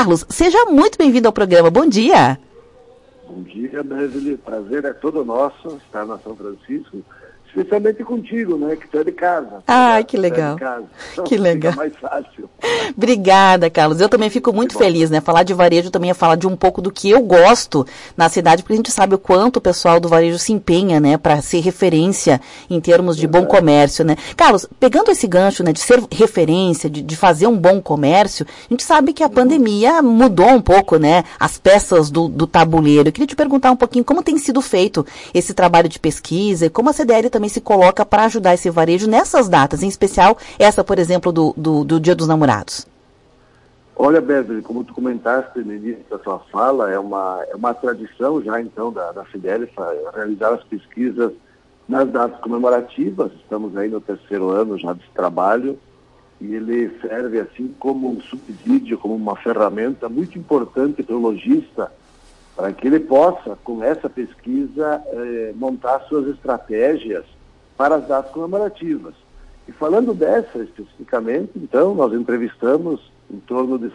Carlos, seja muito bem-vindo ao programa. Bom dia. Bom dia, Beverly. Prazer é todo nosso estar na São Francisco, especialmente contigo, né, que tu é de casa. Que legal. Então, que legal. Fica mais fácil. Obrigada, Carlos. Eu também fico muito feliz, né? Falar de varejo também é falar de um pouco do que eu gosto na cidade, porque a gente sabe o quanto o pessoal do varejo se empenha, né, para ser referência em termos de bom comércio, né? Carlos, pegando esse gancho, né, de ser referência, de fazer um bom comércio, a gente sabe que a pandemia mudou um pouco, né, as peças do tabuleiro. Eu queria te perguntar um pouquinho como tem sido feito esse trabalho de pesquisa e como a CDL também se coloca para ajudar esse varejo nessas datas, em especial essa, por exemplo, do Dia dos Namorados. Olha, Beverly, como tu comentaste no início da sua fala, é uma tradição já, então, da CDL realizar as pesquisas nas datas comemorativas. Estamos aí no 3º ano já desse trabalho e ele serve, assim, como um subsídio, como uma ferramenta muito importante para o lojista, para que ele possa, com essa pesquisa, montar suas estratégias para as datas comemorativas. E falando dessa especificamente, então, nós entrevistamos em torno de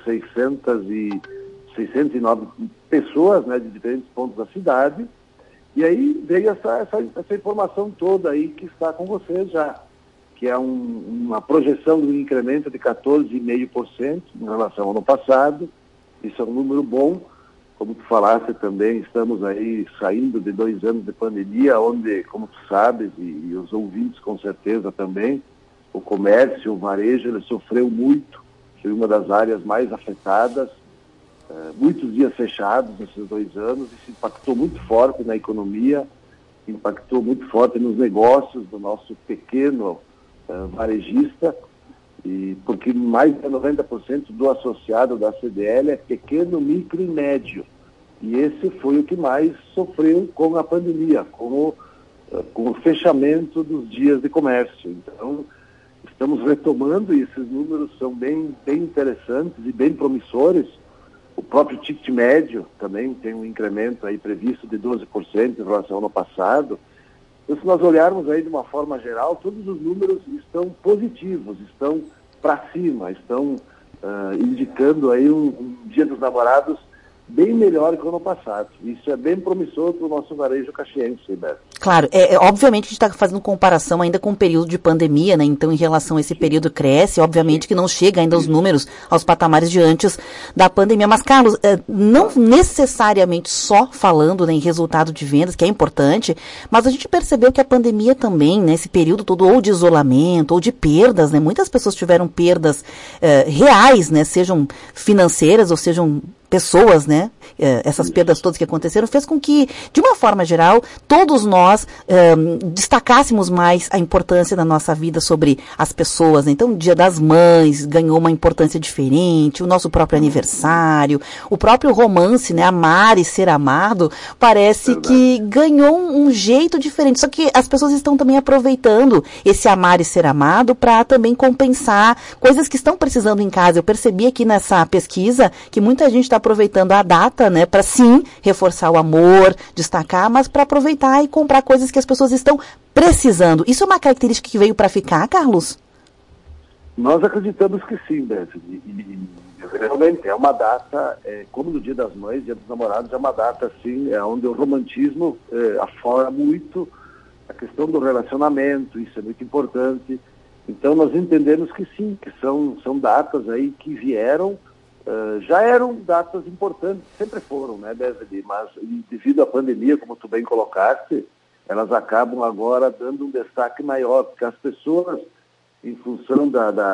609 pessoas, né, de diferentes pontos da cidade, e aí veio essa informação toda aí que está com vocês já, que é uma projeção de um incremento de 14,5% em relação ao ano passado. Isso é um número bom. Como tu falaste também, estamos aí saindo de 2 anos de pandemia, onde, como tu sabes, e os ouvintes com certeza também, o comércio, o varejo, ele sofreu muito, foi uma das áreas mais afetadas, muitos dias fechados nesses 2 anos, isso impactou muito forte na economia, impactou muito forte nos negócios do nosso pequeno varejista, e porque mais de 90% do associado da CDL é pequeno, micro e médio. E esse foi o que mais sofreu com a pandemia, com o fechamento dos dias de comércio. Então, estamos retomando e esses números são bem interessantes e bem promissores. O próprio ticket médio também tem um incremento aí previsto de 12% em relação ao ano passado. Então, se nós olharmos aí de uma forma geral, todos os números estão positivos, estão para cima, estão indicando aí um Dia dos Namorados bem melhor que o ano passado. Isso é bem promissor para o nosso varejo caxiense, Beto. Claro, obviamente a gente está fazendo comparação ainda com o período de pandemia, né? Então, em relação a esse período cresce, obviamente que não chega ainda os números aos patamares de antes da pandemia. Mas, Carlos, não necessariamente só falando, né, em resultado de vendas, que é importante, mas a gente percebeu que a pandemia também, nesse período todo, ou de isolamento, ou de perdas, né? Muitas pessoas tiveram perdas reais, né? Sejam financeiras ou sejam pessoas, né? Essas perdas todas que aconteceram, fez com que, de uma forma geral, todos nós destacássemos mais a importância da nossa vida sobre as pessoas, né? Então, o Dia das Mães ganhou uma importância diferente, o nosso próprio aniversário, o próprio romance, né? Amar e ser amado, parece que ganhou um jeito diferente. Só que as pessoas estão também aproveitando esse amar e ser amado para também compensar coisas que estão precisando em casa. Eu percebi aqui nessa pesquisa que muita gente está aproveitando a data, né, para sim reforçar o amor, destacar, mas para aproveitar e comprar coisas que as pessoas estão precisando. Isso é uma característica que veio para ficar, Carlos? Nós acreditamos que sim, Beth. E realmente é uma data, como no Dia das Mães, Dia dos Namorados, é uma data assim, onde o romantismo aflora muito a questão do relacionamento, isso é muito importante. Então nós entendemos que sim, que são datas aí que vieram. Já eram datas importantes, sempre foram, né, Beverly? Mas devido à pandemia, como tu bem colocaste, elas acabam agora dando um destaque maior, porque as pessoas, em função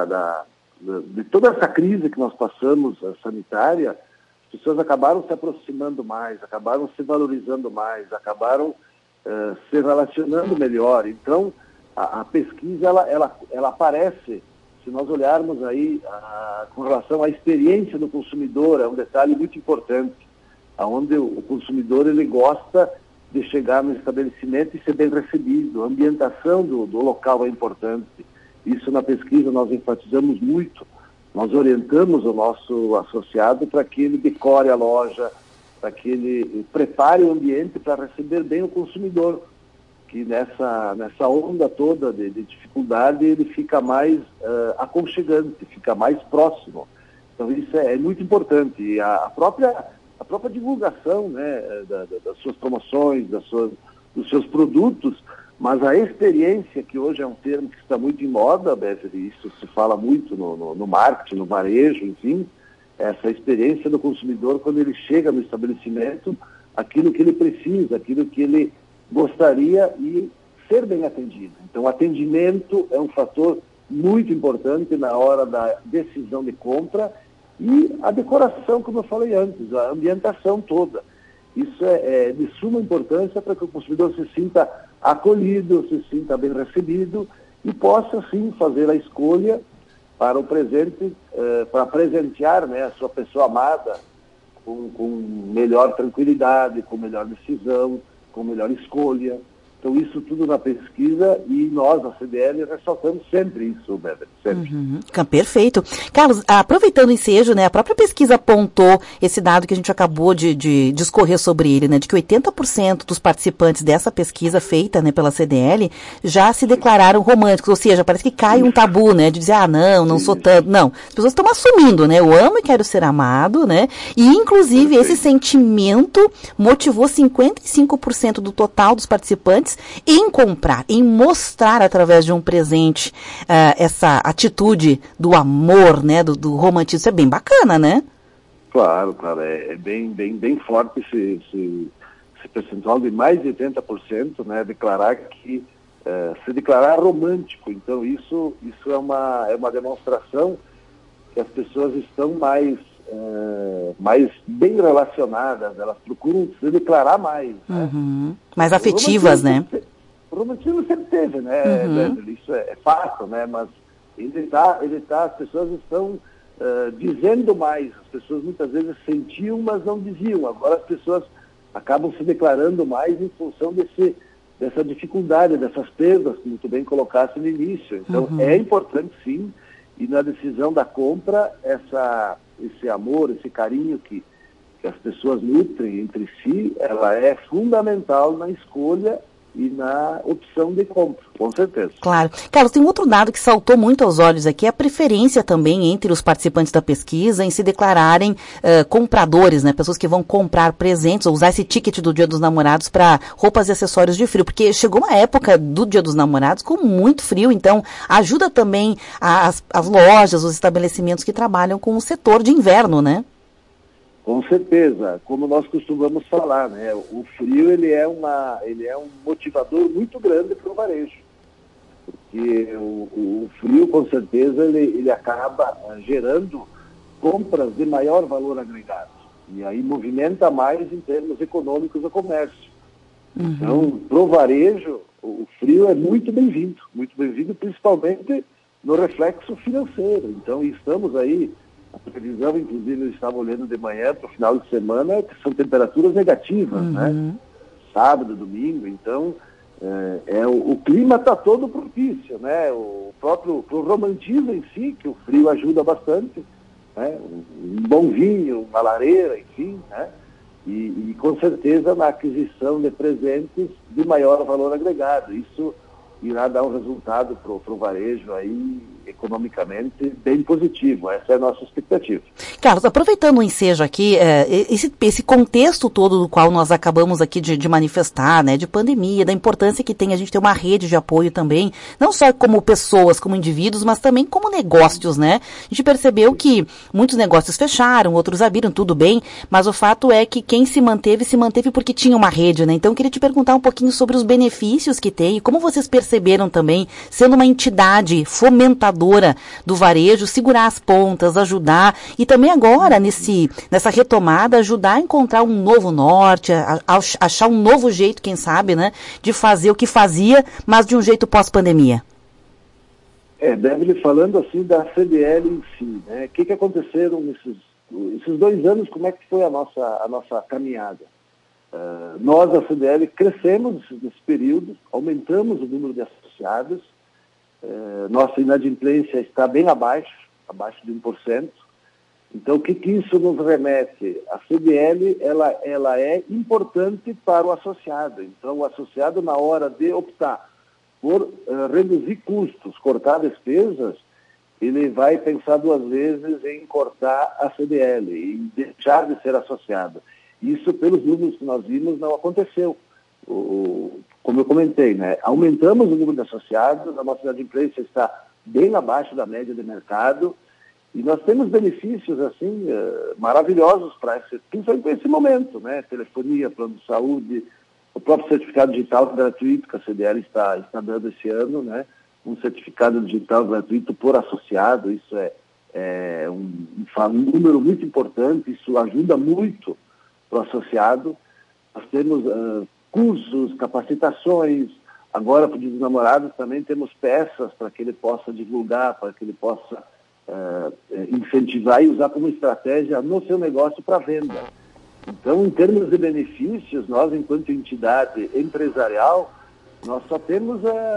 de toda essa crise que nós passamos, sanitária, as pessoas acabaram se aproximando mais, acabaram se valorizando mais, acabaram se relacionando melhor. Então, a pesquisa, ela aparece. Se nós olharmos aí com relação à experiência do consumidor, é um detalhe muito importante, onde o consumidor ele gosta de chegar no estabelecimento e ser bem recebido. A ambientação do local é importante. Isso na pesquisa nós enfatizamos muito. Nós orientamos o nosso associado para que ele decore a loja, para que ele prepare o ambiente para receber bem o consumidor. Que nessa onda toda de dificuldade ele fica mais aconchegante, fica mais próximo. Então isso é muito importante. E a própria divulgação, né, das suas promoções, dos seus produtos, mas a experiência, que hoje é um termo que está muito em moda, Beverly, isso se fala muito no marketing, no varejo, enfim, essa experiência do consumidor quando ele chega no estabelecimento, aquilo que ele precisa, aquilo que ele gostaria e ser bem atendido. Então, o atendimento é um fator muito importante na hora da decisão de compra e a decoração, como eu falei antes, a ambientação toda. Isso é de suma importância para que o consumidor se sinta acolhido, se sinta bem recebido e possa, sim, fazer a escolha para o presente, para presentear, né, a sua pessoa amada com melhor tranquilidade, com melhor decisão, com melhor escolha. Então, isso tudo na pesquisa e nós, a CDL, ressaltamos sempre isso, Beverly, sempre. Perfeito. Carlos, aproveitando o ensejo, né, a própria pesquisa apontou esse dado que a gente acabou de discorrer sobre ele, né, de que 80% dos participantes dessa pesquisa feita, né, pela CDL já se declararam românticos, ou seja, parece que cai um tabu, né, de dizer, não sou tanto. Não, as pessoas estão assumindo, né, eu amo e quero ser amado, né, e inclusive esse sentimento motivou 55% do total dos participantes em comprar, em mostrar através de um presente essa atitude do amor, né, do romantismo. Isso é bem bacana, né? Claro, é bem forte esse percentual de mais de 80%, né, se declarar romântico. Então isso é uma demonstração que as pessoas estão mais bem relacionadas, elas procuram se declarar mais. Né? Mais afetivas, né? O romantismo sempre teve, né? Isso é fato, né? Mas as pessoas estão dizendo mais, as pessoas muitas vezes sentiam, mas não diziam. Agora as pessoas acabam se declarando mais em função dessa dificuldade, dessas perdas, como tu bem colocaste no início. Então é importante, sim, e na decisão da compra, esse amor, esse carinho que as pessoas nutrem entre si, ela é fundamental na escolha e na opção de compra, com certeza. Claro. Carlos, tem um outro dado que saltou muito aos olhos aqui, a preferência também entre os participantes da pesquisa em se declararem compradores, né? Pessoas que vão comprar presentes ou usar esse ticket do Dia dos Namorados para roupas e acessórios de frio, porque chegou uma época do Dia dos Namorados com muito frio, então ajuda também as lojas, os estabelecimentos que trabalham com o setor de inverno, né? Com certeza, como nós costumamos falar, né? O frio ele é um motivador muito grande para o varejo, porque o frio, com certeza, ele acaba gerando compras de maior valor agregado, e aí movimenta mais em termos econômicos o comércio. Então, para o varejo, o frio é muito bem-vindo principalmente no reflexo financeiro. Então, estamos aí, a previsão, inclusive, eu estava olhando de manhã para o final de semana, que são temperaturas negativas, né? Sábado, domingo, então o clima está todo propício, né? O próprio pro romantismo em si, que o frio ajuda bastante, né? Um bom vinho, uma lareira, enfim, né? E com certeza na aquisição de presentes de maior valor agregado. Isso irá dar um resultado para o varejo aí, economicamente, bem positivo. Essa é a nossa expectativa. Carlos, aproveitando o ensejo aqui, esse contexto todo do qual nós acabamos aqui de manifestar, né, de pandemia, da importância que tem a gente ter uma rede de apoio também, não só como pessoas, como indivíduos, mas também como negócios, né? A gente percebeu que muitos negócios fecharam, outros abriram, tudo bem, mas o fato é que quem se manteve porque tinha uma rede, né? Então eu queria te perguntar um pouquinho sobre os benefícios que tem e como vocês perceberam também, sendo uma entidade fomentadora do varejo, segurar as pontas, ajudar e também agora, nessa retomada, ajudar a encontrar um novo norte, a achar um novo jeito, quem sabe, né, de fazer o que fazia, mas de um jeito pós-pandemia. Deve falando assim da CDL em si, né? O que aconteceram esses 2 anos, como é que foi a nossa caminhada? Nós, a CDL, crescemos nesse período, aumentamos o número de associados, nossa inadimplência está bem abaixo de 1%. Então, o que isso nos remete? A CDL, ela é importante para o associado. Então, o associado, na hora de optar por reduzir custos, cortar despesas, ele vai pensar duas vezes em cortar a CDL, em deixar de ser associado. Isso, pelos números que nós vimos, não aconteceu. Como eu comentei, né? Aumentamos o número de associados, a nossa inadimplência está bem abaixo da média de mercado, e nós temos benefícios assim maravilhosos principalmente para esse momento, né? Telefonia, plano de saúde, o próprio certificado digital gratuito que a CDL está dando esse ano, né? Um certificado digital gratuito por associado, isso é um número muito importante, isso ajuda muito para o associado. Nós temos cursos, capacitações, agora para os namorados também temos peças para que ele possa divulgar, para que ele possa incentivar e usar como estratégia no seu negócio para venda. Então, em termos de benefícios, nós, enquanto entidade empresarial, nós só temos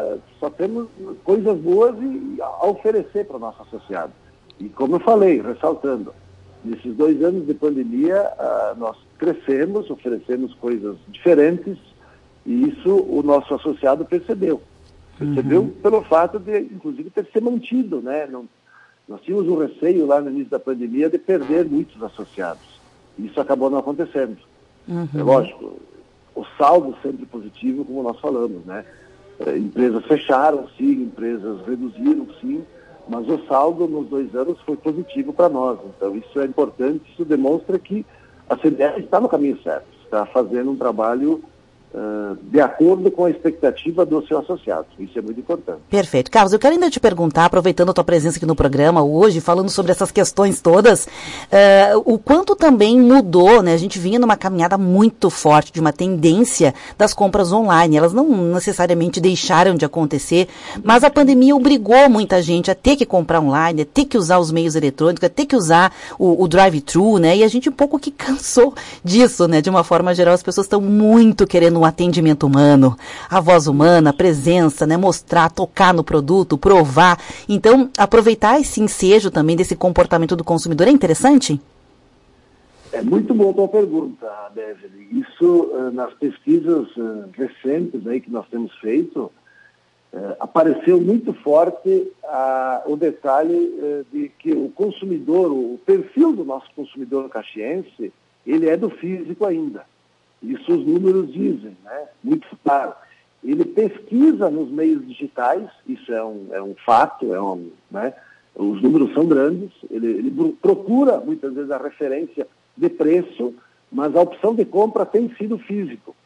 coisas boas a oferecer para o nosso associado. E como eu falei, ressaltando, nesses 2 anos de pandemia, nós crescemos, oferecemos coisas diferentes, e isso o nosso associado percebeu. Percebeu pelo fato de, inclusive, ter se mantido, né? Nós tínhamos um receio lá no início da pandemia de perder muitos associados. Isso acabou não acontecendo. É lógico, o saldo sempre positivo, como nós falamos, né? Empresas fecharam, sim, empresas reduziram, sim, mas o saldo nos 2 anos foi positivo para nós. Então, isso é importante, isso demonstra que a CDL está no caminho certo, está fazendo um trabalho de acordo com a expectativa do seu associado. Isso é muito importante. Perfeito. Carlos, eu quero ainda te perguntar, aproveitando a tua presença aqui no programa hoje, falando sobre essas questões todas, o quanto também mudou, né? A gente vinha numa caminhada muito forte de uma tendência das compras online. Elas não necessariamente deixaram de acontecer, mas a pandemia obrigou muita gente a ter que comprar online, a ter que usar os meios eletrônicos, a ter que usar o drive-thru, né? E a gente um pouco que cansou disso, né? De uma forma geral, as pessoas estão muito querendo um atendimento humano, a voz humana, a presença, né? Mostrar, tocar no produto, provar. Então, aproveitar esse ensejo também desse comportamento do consumidor é interessante? É muito boa a tua pergunta, Beverly. Isso, nas pesquisas recentes aí que nós temos feito, apareceu muito forte o detalhe de que o consumidor, o perfil do nosso consumidor caxiense, ele é do físico ainda. Isso os números dizem, né? Muito claro. Ele pesquisa nos meios digitais, isso é um fato, né? Os números são grandes, ele procura muitas vezes a referência de preço, mas a opção de compra tem sido físico.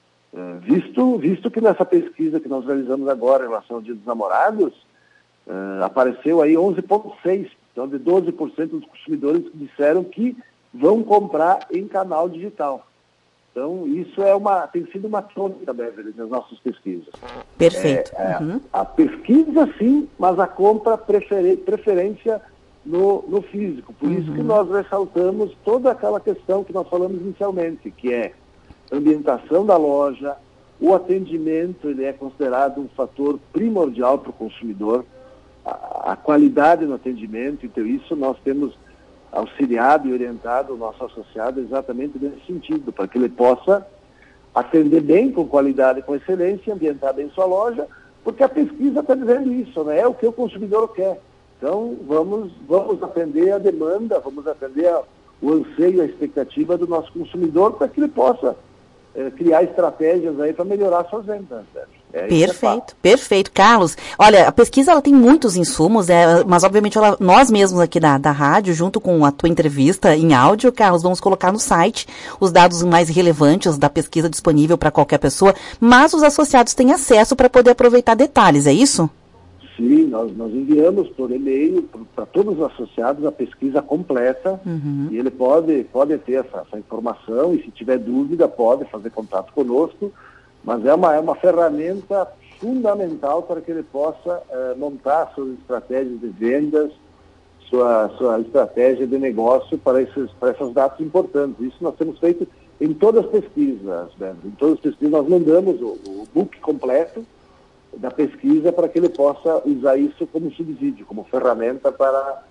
Visto que nessa pesquisa que nós realizamos agora em relação ao Dia dos Namorados, apareceu aí 11,6%, então de 12% dos consumidores que disseram que vão comprar em canal digital. Então, isso tem sido uma tônica, Beverly, nas nossas pesquisas. Perfeito. A pesquisa, sim, mas a compra preferência no físico. Por isso que nós ressaltamos toda aquela questão que nós falamos inicialmente, que é ambientação da loja, o atendimento, ele é considerado um fator primordial para o consumidor, a qualidade no atendimento. Então, isso nós temos auxiliado e orientado o nosso associado exatamente nesse sentido, para que ele possa atender bem, com qualidade, com excelência, ambientar bem sua loja, porque a pesquisa está dizendo isso, né? É o que o consumidor quer. Então, vamos atender a demanda, vamos atender o anseio, a expectativa do nosso consumidor, para que ele possa criar estratégias aí para melhorar suas vendas. Perfeito. Carlos, olha, a pesquisa ela tem muitos insumos, mas obviamente nós mesmos aqui da rádio, junto com a tua entrevista em áudio, Carlos, vamos colocar no site os dados mais relevantes da pesquisa disponível para qualquer pessoa, mas os associados têm acesso para poder aproveitar detalhes, é isso? Sim, nós enviamos por e-mail para todos os associados a pesquisa completa, e ele pode ter essa informação, e se tiver dúvida pode fazer contato conosco, mas é uma ferramenta fundamental para que ele possa montar suas estratégias de vendas, sua estratégia de negócio para essas datas importantes. Isso nós temos feito em todas as pesquisas, né? Em todas as pesquisas nós mandamos o book completo da pesquisa para que ele possa usar isso como subsídio, como ferramenta para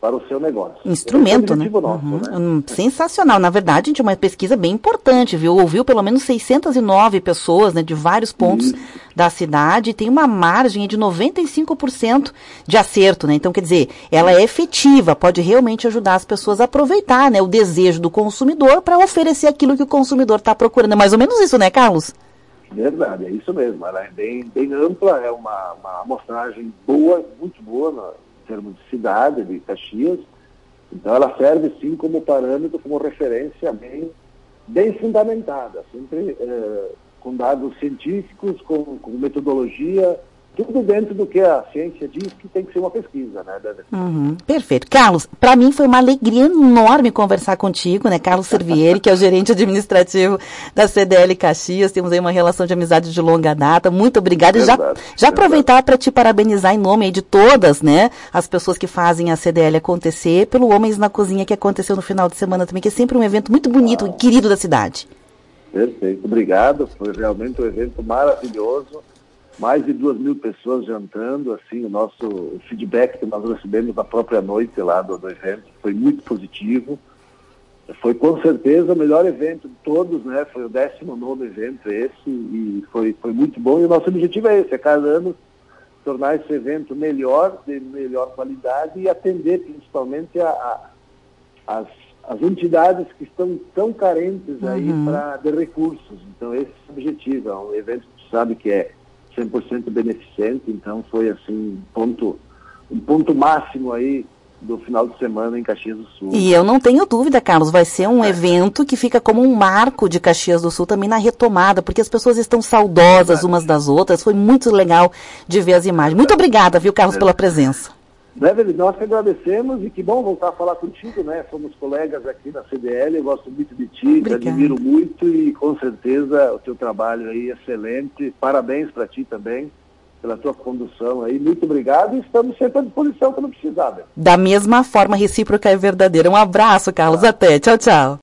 para o seu negócio. Instrumento, né? Nosso, né? Sensacional. Na verdade, gente, é uma pesquisa bem importante, viu? Ouviu pelo menos 609 pessoas, né, de vários pontos da cidade, e tem uma margem de 95% de acerto, né? Então, quer dizer, ela é efetiva, pode realmente ajudar as pessoas a aproveitar, né, o desejo do consumidor para oferecer aquilo que o consumidor está procurando. É mais ou menos isso, né, Carlos? Verdade, é isso mesmo. Ela é bem ampla, é uma amostragem boa, muito boa, em termos de cidade, de Caxias. Então ela serve sim como parâmetro, como referência bem fundamentada, sempre com dados científicos, com metodologia, tudo dentro do que a ciência diz que tem que ser uma pesquisa, né? Perfeito. Carlos, para mim foi uma alegria enorme conversar contigo, né? Carlos Servieri, que é o gerente administrativo da CDL Caxias, temos aí uma relação de amizade de longa data, muito obrigada. E já aproveitar para te parabenizar em nome aí de todas, né, as pessoas que fazem a CDL acontecer, pelo Homens na Cozinha que aconteceu no final de semana também, que é sempre um evento muito bonito e querido da cidade. Perfeito, obrigado, foi realmente um evento maravilhoso. Mais de 2.000 pessoas jantando, assim, o feedback que nós recebemos na própria noite lá do evento foi muito positivo. Foi com certeza o melhor evento de todos, né? Foi o 19º evento esse e foi muito bom. E o nosso objetivo é esse, cada ano tornar esse evento melhor, de melhor qualidade e atender principalmente as entidades que estão tão carentes aí de recursos. Então esse é o objetivo, é um evento que sabe que é 100% beneficente, então foi assim um ponto máximo aí do final de semana em Caxias do Sul. E eu não tenho dúvida, Carlos, vai ser um evento que fica como um marco de Caxias do Sul também na retomada, porque as pessoas estão saudosas umas das outras, foi muito legal de ver as imagens. Muito obrigada, viu, Carlos, pela presença. Nós que agradecemos e que bom voltar a falar contigo, né? Somos colegas aqui na CDL, eu gosto muito de ti, te admiro muito e com certeza o teu trabalho aí é excelente. Parabéns para ti também, pela tua condução aí. Muito obrigado e estamos sempre à disposição quando precisar. Da mesma forma, recíproca é verdadeira. Um abraço, Carlos. Até. Tchau, tchau.